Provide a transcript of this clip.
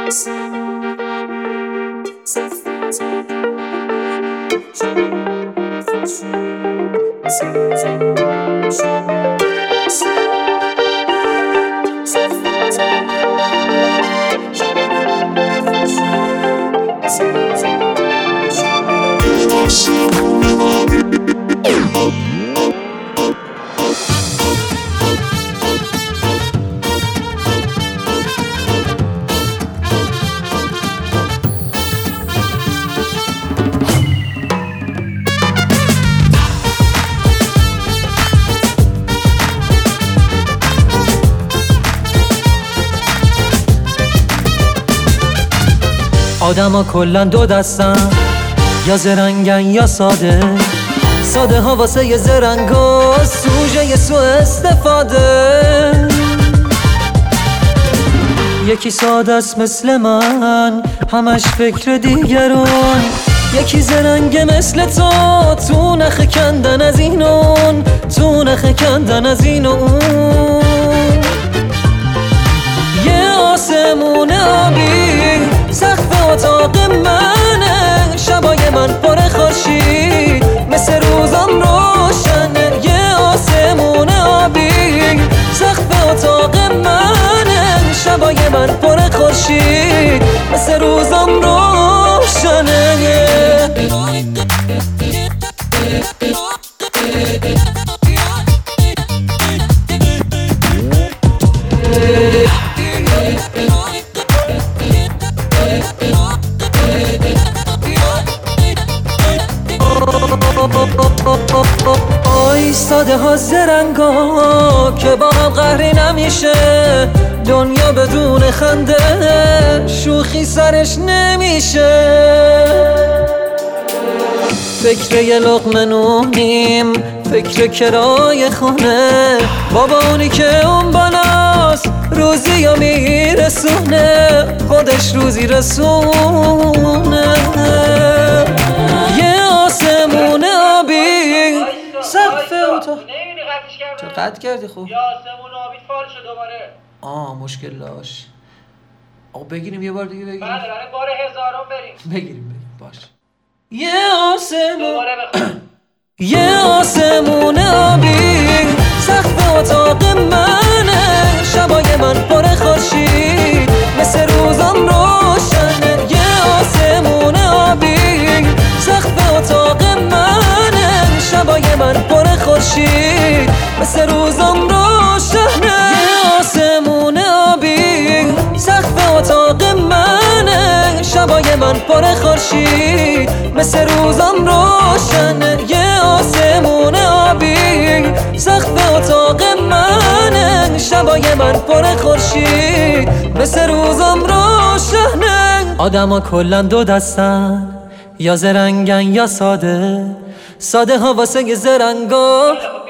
آدما کلن دو دستن، یا زرنگن یا ساده. ساده ها واسه یه زرنگا سوژه یه سو استفاده. یکی ساده است مثل من، همش فکر دیگرون. یکی زرنگه مثل تو نخ کندن از این اون، تو نخ کندن از این اون. یه آسمون آبی سقف اتاق منه، شبای من پر خورشید مثل روزم روشنه. یه آسمون آبی سقف اتاق منه، شبای من پر خورشید مثل روزم روشنه. آی ساده ها زرنگا که با هم قهری نمیشه. دنیا بدون خنده شوخی سرش نمیشه. فکر یه لقمه نونیم، فکر کرای خونه. بابا اونی که اون بالاست روزی یا میرسونه، خودش روزی رسونه. یه آسمون آبی سقف اتاق. چه قطع کردی؟ خوب یه آسمون آبی فال شد دوباره. مشکل داشت. آقا بگیریم یه بار دیگه بگیریم. بله بار هزارم بریم. بگیریم باش. یه آسمون آبی سقف اتاق منه، شبای من پر خورشید مثل روزم روشنه. یه آسمون آبی سقف اتاق منه، شبای من پر خورشید مثل روزم روشنه. یه آسمون آبی سقف اتاق منه، شبای من پر خورشید مثل روزم روشنه. یه آسمون آبی سقف اتاق منه، شبای من پر خورشید مثل روزم روشنه. آدما کلن دو دستن، یا زرنگن یا ساده. ساده ها واسه یه زرنگا